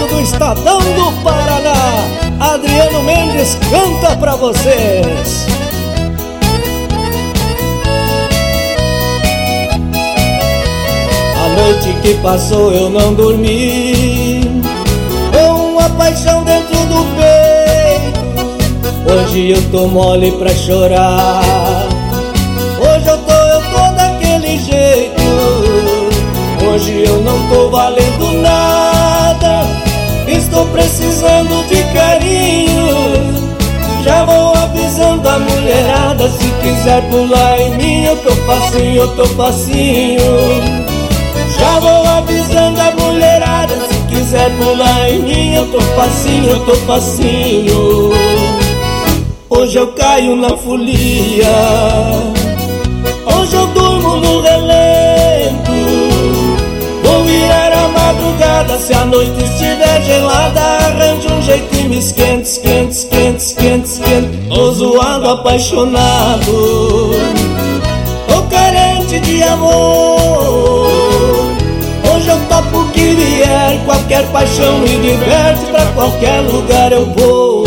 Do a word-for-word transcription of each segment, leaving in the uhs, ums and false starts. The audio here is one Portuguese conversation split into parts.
do Estadão do Paraná, Adriano Mendes canta pra vocês. A noite que passou eu não dormi, com uma paixão dentro do peito. Hoje eu tô mole pra chorar, hoje eu tô, eu tô daquele jeito. Hoje eu não tô valendo nada, estou precisando de carinho. Já vou avisando a mulherada, se quiser pular em mim eu tô facinho, eu tô facinho. Já vou avisando a mulherada, se quiser pular em mim eu tô facinho, eu tô facinho. Hoje eu caio na folia, hoje eu durmo no relento. Vou virar a madrugada, se a noite estiver gelada, arranje um jeito e me esquente, esquente, esquente, esquente, esquente. Tô zoado, apaixonado, tô carente de amor. Hoje eu topo o que vier, qualquer paixão me diverte, pra qualquer lugar eu vou.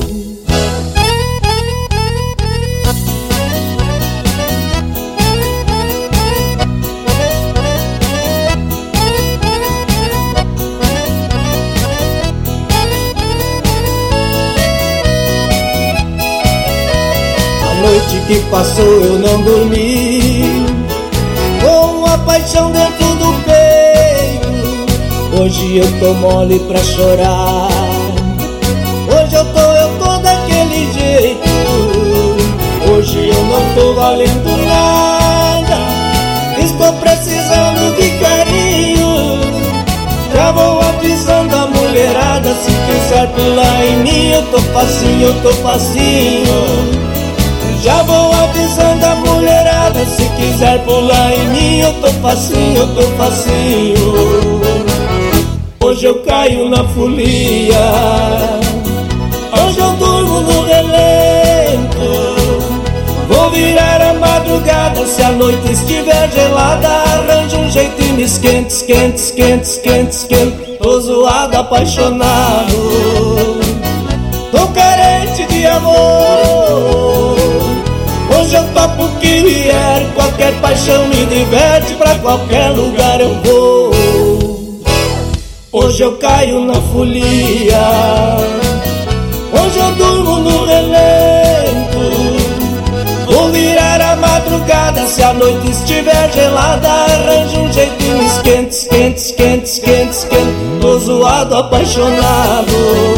A noite que passou eu não dormi, com a paixão dentro do peito. Hoje eu tô mole pra chorar, hoje eu tô, eu tô daquele jeito. Hoje eu não tô valendo nada, estou precisando de carinho. Já vou avisando a mulherada, se quiser pular em mim eu tô facinho, eu tô facinho. Já vou avisando a mulherada, se quiser pular em mim eu tô facinho, eu tô facinho. Hoje eu caio na folia, hoje eu durmo no relento. Vou virar a madrugada, se a noite estiver gelada, arranje um jeito e me esquente, esquente, esquente, esquente, esquente. Tô zoado, apaixonado, tô carente de amor. Hoje eu topo o que vier, qualquer paixão me diverte, pra qualquer lugar eu vou. Hoje eu caio na folia, hoje eu durmo no relento. Vou virar a madrugada, se a noite estiver gelada, arranje um jeito e me esquente, esquente, esquente, esquente, esquente. Tô zoado, apaixonado,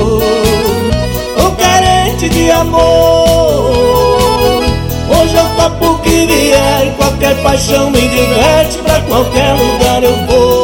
tô carente de amor. Hoje eu topo o que vier, qualquer paixão me diverte, pra qualquer lugar eu vou.